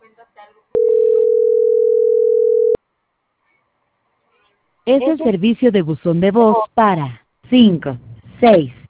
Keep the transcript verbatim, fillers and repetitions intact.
Es el servicio de buzón de voz para cinco seis